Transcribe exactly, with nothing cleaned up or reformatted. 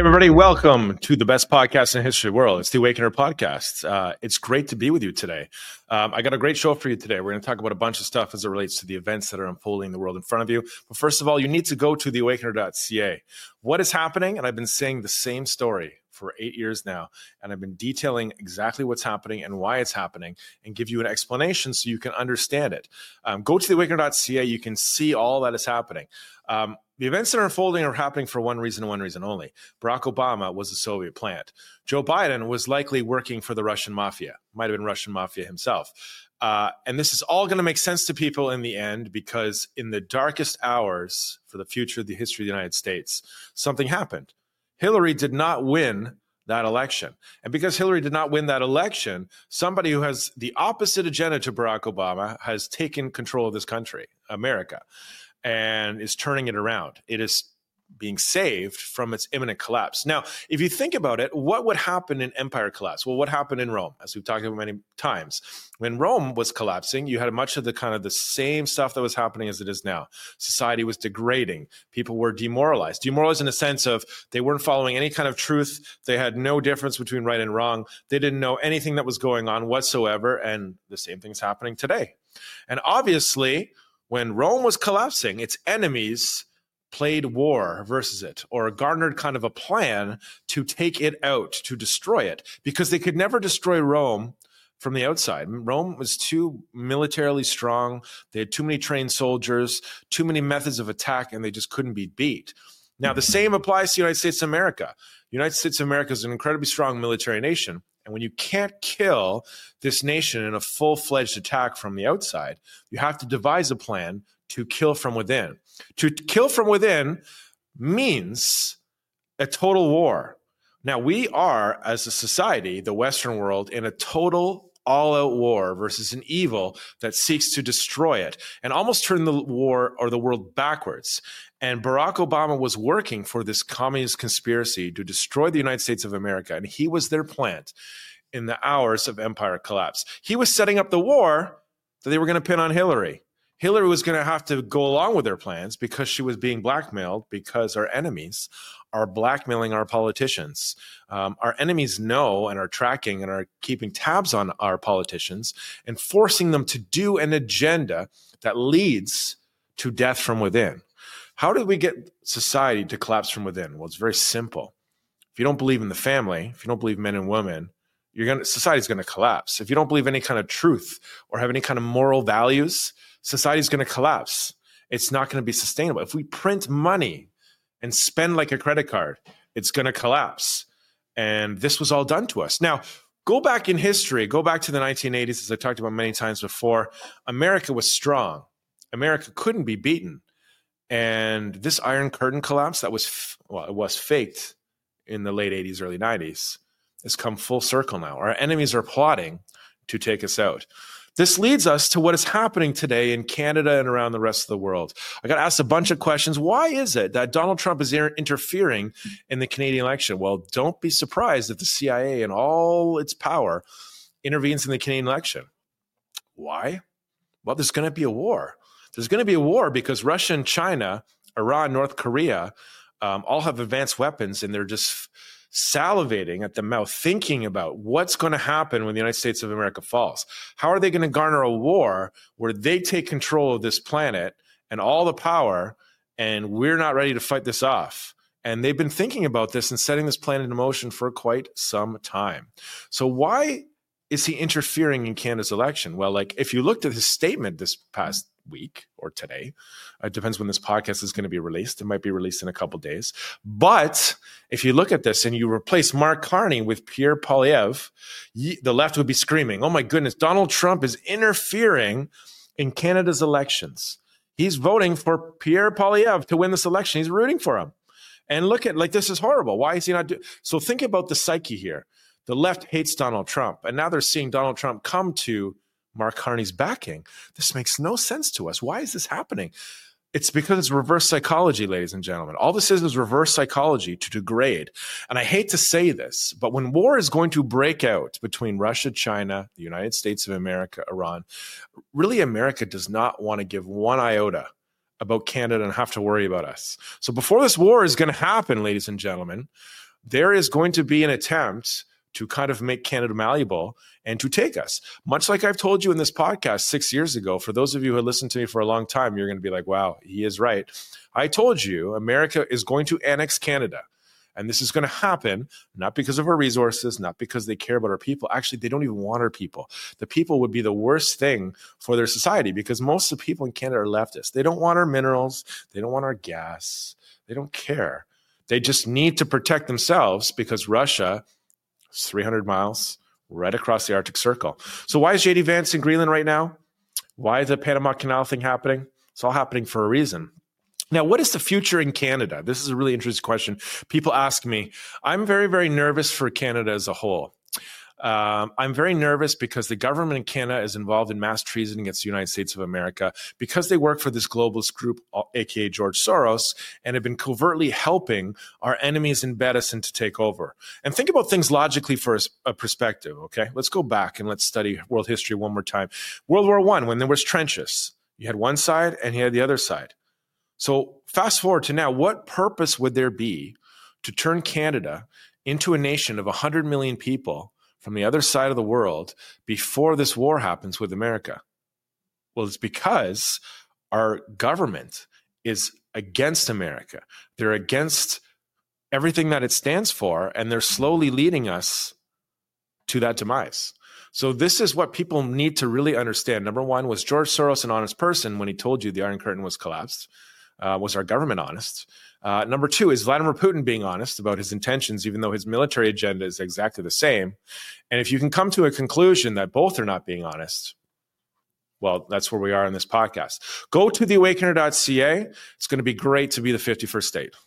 everybody. Welcome to the best podcast in the history of the world. It's the Awakener Podcast. Uh, it's great to be with you today. Um, I got a great show for you today. We're going to talk about a bunch of stuff as it relates to the events that are unfolding in the world in front of you. But first of all, you need to go to the awakener dot c a. What is happening? And I've been saying the same story for eight years now, and I've been detailing exactly what's happening and why it's happening and give you an explanation so you can understand it. Um, go to the awakener dot c a. You can see all that is happening. Um, the events that are unfolding are happening for one reason and one reason only. Barack Obama was a Soviet plant. Joe Biden was likely working for the Russian mafia, might have been Russian mafia himself. Uh, and this is all going to make sense to people in the end, because in the darkest hours for the future of the history of the United States, something happened. Hillary did not win that election. And because Hillary did not win that election, somebody who has the opposite agenda to Barack Obama has taken control of this country, America, and is turning it around. It is being saved from its imminent collapse. Now, if you think about it, what would happen in empire collapse? Well, what happened in Rome, as we've talked about many times? When Rome was collapsing, you had much of the kind of the same stuff that was happening as it is now. Society was degrading. People were demoralized. Demoralized in the sense of they weren't following any kind of truth. They had no difference between right and wrong. They didn't know anything that was going on whatsoever. And the same thing's happening today. And obviously, when Rome was collapsing, its enemies played war versus it, or garnered kind of a plan to take it out, to destroy it, because they could never destroy Rome from the outside. Rome was too militarily strong. They had too many trained soldiers, too many methods of attack, and they just couldn't be beat. Now, the same applies to the United States of America. The United States of America is an incredibly strong military nation. And when you can't kill this nation in a full-fledged attack from the outside, you have to devise a plan to kill from within. To kill from within means a total war. Now, we are, as a society, the Western world, in a total all-out war versus an evil that seeks to destroy it and almost turn the war or the world backwards. And Barack Obama was working for this communist conspiracy to destroy the United States of America, and he was their plant in the hours of empire collapse. He was setting up the war that they were going to pin on Hillary. Hillary was going to have to go along with their plans because she was being blackmailed, because our enemies are blackmailing our politicians. Um, our enemies know and are tracking and are keeping tabs on our politicians and forcing them to do an agenda that leads to death from within. How did we get society to collapse from within? Well, it's very simple. If you don't believe in the family, if you don't believe men and women, you're going to, society's going to collapse. If you don't believe any kind of truth or have any kind of moral values, society's going to collapse. It's not going to be sustainable. If we print money and spend like a credit card, it's going to collapse. And this was all done to us. Now, go back in history, go back to the nineteen eighties, as I talked about many times before. America was strong. America couldn't be beaten. And this Iron Curtain collapse that was, well, it was faked in the late eighties, early nineties, has come full circle now. Our enemies are plotting to take us out. This leads us to what is happening today in Canada and around the rest of the world. I got asked a bunch of questions. Why is it that Donald Trump is inter- interfering in the Canadian election? Well, don't be surprised if the C I A and all its power intervenes in the Canadian election. Why? Well, there's going to be a war. There's going to be a war because Russia and China, Iran, North Korea, um, all have advanced weapons, and they're just salivating at the mouth, thinking about what's going to happen when the United States of America falls. How are they going to garner a war where they take control of this planet and all the power, and we're not ready to fight this off? And they've been thinking about this and setting this plan into motion for quite some time. So why is he interfering in Canada's election? Well, like if you looked at his statement this past week or today, it depends when this podcast is going to be released. It might be released in a couple of days. But if you look at this and you replace Mark Carney with Pierre Poilievre, the left would be screaming, oh my goodness, Donald Trump is interfering in Canada's elections. He's voting for Pierre Poilievre to win this election. He's rooting for him. And look at, like, this is horrible. Why is he not doing? So think about the psyche here. The left hates Donald Trump, and now they're seeing Donald Trump come to Mark Carney's backing. This makes no sense to us. Why is this happening? It's because it's reverse psychology, ladies and gentlemen. All this is is reverse psychology to degrade. And I hate to say this, but when war is going to break out between Russia, China, the United States of America, Iran, really America does not want to give one iota about Canada and have to worry about us. So before this war is going to happen, ladies and gentlemen, there is going to be an attempt to kind of make Canada malleable and to take us. Much like I've told you in this podcast six years ago, for those of you who have listened to me for a long time, you're going to be like, wow, he is right. I told you America is going to annex Canada. And this is going to happen not because of our resources, not because they care about our people. Actually, they don't even want our people. The people would be the worst thing for their society because most of the people in Canada are leftists. They don't want our minerals. They don't want our gas. They don't care. They just need to protect themselves because Russia is three hundred miles right across the Arctic Circle. So why is J D Vance in Greenland right now? Why is the Panama Canal thing happening? It's all happening for a reason. Now, what is the future in Canada? This is a really interesting question. People ask me. I'm very, very nervous for Canada as a whole. Um, I'm very nervous because the government in Canada is involved in mass treason against the United States of America because they work for this globalist group, aka George Soros, and have been covertly helping our enemies embed us in to take over. And think about things logically for a, a perspective, okay? Let's go back and let's study world history one more time. World War One, when there was trenches, you had one side and you had the other side. So fast forward to now, what purpose would there be to turn Canada into a nation of one hundred million people from the other side of the world before this war happens with America? Well, it's because our government is against America. They're against everything that it stands for, and they're slowly leading us to that demise. So this is what people need to really understand. Number one, was George Soros an honest person when he told you the Iron Curtain was collapsed? Uh, was our government honest? Uh, number two, is Vladimir Putin being honest about his intentions, even though his military agenda is exactly the same? And if you can come to a conclusion that both are not being honest, well, that's where we are in this podcast. Go to the awakener dot c a. It's going to be great to be the fifty-first state.